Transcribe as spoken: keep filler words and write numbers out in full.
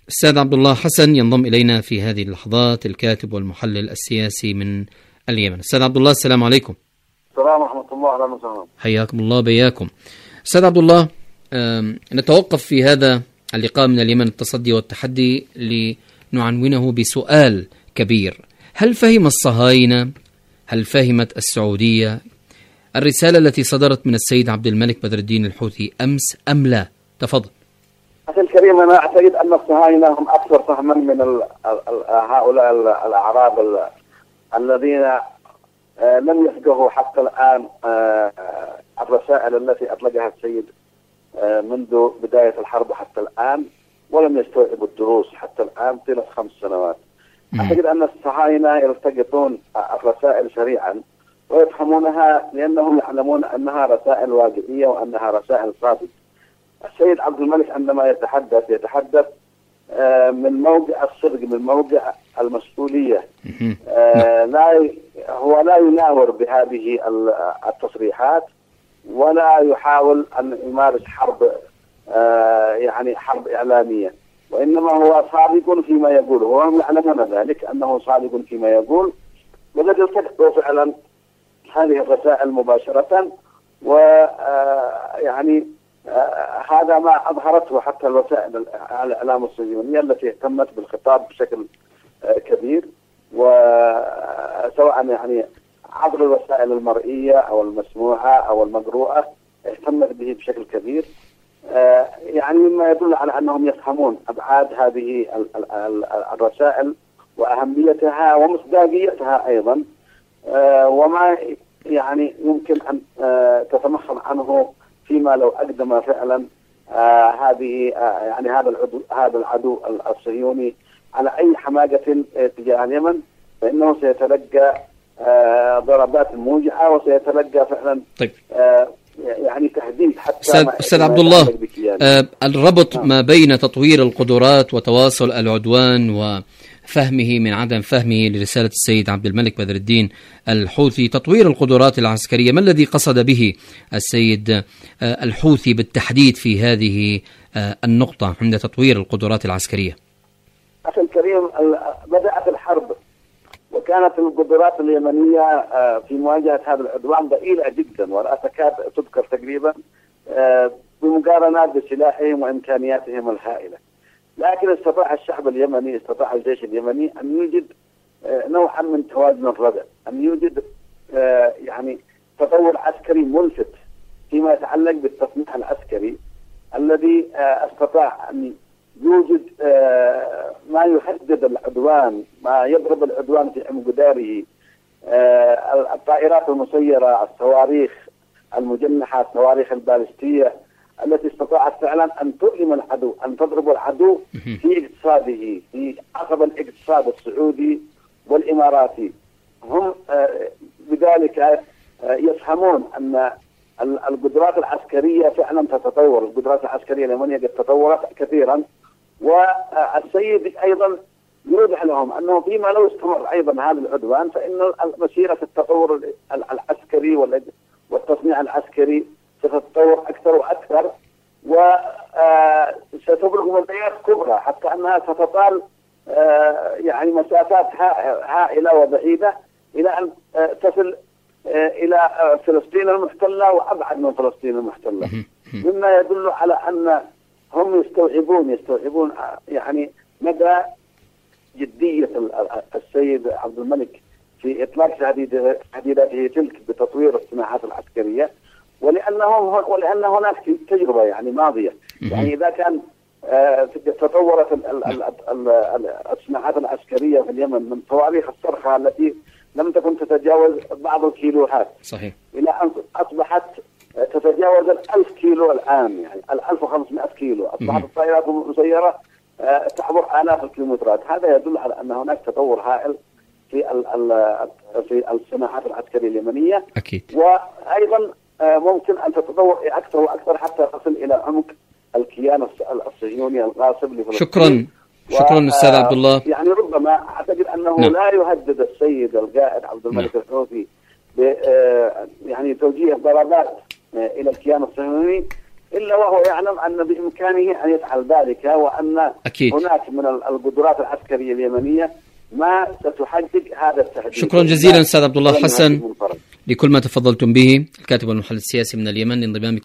السيد عبد الله حسن ينضم إلينا في هذه اللحظات، الكاتب والمحلل السياسي من اليمن. السيد عبد الله، السلام عليكم. السلام ورحمة الله وبركاته. حياكم الله بياكم. السيد عبد الله، نتوقف في هذا اللقاء من اليمن التصدي والتحدي لنعنونه بسؤال كبير: هل فهم الصهاينة، هل فهمت السعودية الرسالة التي صدرت من السيد عبد الملك بدر الدين الحوثي أمس أم لا؟ تفضل. أخي الكريم، أنا أعتقد أن الصهاينة هم أكثر فهما من ال ال هؤلاء الأعراب ال الذين لم يفقهوا حتى الآن الرسائل التي أطلقها السيد منذ بداية الحرب حتى الآن، ولم يستوعبوا الدروس حتى الآن طيلة خمس سنوات. أعتقد أن الصهاينة يلتقطون الرسائل سريعا ويفهمونها لأنهم يعلمون أنها رسائل واقعية وأنها رسائل صادقة. السيد عبد الملك عندما يتحدث يتحدث من موقع الصدق، من موقع المسؤولية. لا هو لا يناور بهذه التصريحات ولا يحاول أن يمارس حرب يعني حرب إعلامية، وإنما هو صادق فيما يقول، وهم يعلمون ذلك أنه صادق فيما يقول، وقد التقطوا فعلا هذه الرسائل مباشرة. ويعني هذا ما أظهرته حتى الوسائل الإعلام الصهيونية التي اهتمت بالخطاب بشكل كبير، وسواء يعني عبر الوسائل المرئية أو المسموعة أو المقروءة اهتمت به بشكل كبير، يعني مما يدل على أنهم يفهمون أبعاد هذه الرسائل وأهميتها ومصداقيتها أيضا، وما يعني يمكن أن تتمخض عنه فيما لو أقدم فعلا هذه يعني هذا العدو هذا العدو الصهيوني على أي حماقة تجاه اليمن، فإنه سيتلقى ضربات موجعة وسيتلقى فعلا طيب. يعني تهديد. حتى أستاذ عبد الله، الربط ما بين تطوير القدرات وتواصل العدوان وفهمه من عدم فهمه لرسالة السيد عبد الملك بدر الدين الحوثي، تطوير القدرات العسكرية، ما الذي قصد به السيد الحوثي بالتحديد في هذه النقطة عند تطوير القدرات العسكرية؟ أخي الكريم، بدأت الحرب وكانت القدرات اليمنية في مواجهة هذا العدوان ضئيلة جدا، ولا تكاد تذكر تقريبا بمقارنات بسلاحهم وإمكانياتهم الهائلة. لكن استطاع الشعب اليمني، استطاع الجيش اليمني أن يوجد نوعا من توازن الردع، أن يوجد يعني تطور عسكري ملفت فيما يتعلق بالتصنيع العسكري الذي استطاع أن يوجد ما يهدد العدوان، ما يضرب العدوان في مقداره، الطائرات المسيرة، الصواريخ المجنحة، الصواريخ البالستية التي استطاعت فعلا أن تؤلم العدو، أن تضرب العدو في اقتصاده، في عصب الاقتصاد السعودي والإماراتي. هم بذلك يفهمون أن القدرات العسكرية فعلا تتطور، القدرات العسكرية اليمنية قد تطورت كثيرا، والسيد أيضا يوضح لهم أنه فيما لو استمر أيضا هذا العدوان فإن مسيرة التطور العسكري والتصنيع العسكري ستتطور أكثر وأكثر، وستبلغ مديات كبرى حتى أنها ستطال يعني مسافات هائلة وبعيدة إلى أن تصل إلى فلسطين المحتلة وأبعد من فلسطين المحتلة، مما يدل على أن هم يستوعبون يستوعبون يعني مدى جدية السيد عبد الملك في إطلاق تهديداته تلك بتطوير الصناعات العسكرية، ولأنهم ولأن هناك تجربة يعني ماضية. يعني إذا كان تطورت الصناعات العسكرية في اليمن من صواريخ الصرخة التي لم تكن تتجاوز بعض الكيلوهات، صحيح، إلى أن أصبحت تتجاوز الألف كيلو الآن، يعني الألف وخمسمائة كيلو، أصبحت الطائرات المسيرة تعبر آلاف الكيلومترات. هذا يدل على أن هناك تطور هائل في ال ال في الصناعات العسكرية اليمنية. أكيد. وأيضا ممكن أن تتطور أكثر وأكثر حتى تصل إلى عمق الكيان الصهيوني الغاصب لفلسطين. شكرا شكرا أستاذ عبد الله. يعني ربما أعتقد أنه نعم. لا يهدد السيد القائد عبد الملك نعم. الحوثي ب يعني توجيه ضربات إلى الكيان الصهيوني إلا وهو يعلم أن بإمكانه أن يفعل ذلك، وأن أكيد. هناك من القدرات العسكرية اليمنية ما ستحقق هذا التهديد. شكرا جزيلا أستاذ عبد الله حسن لكل ما تفضلتم به، الكاتب والمحلل السياسي من اليمن، لانضمامكم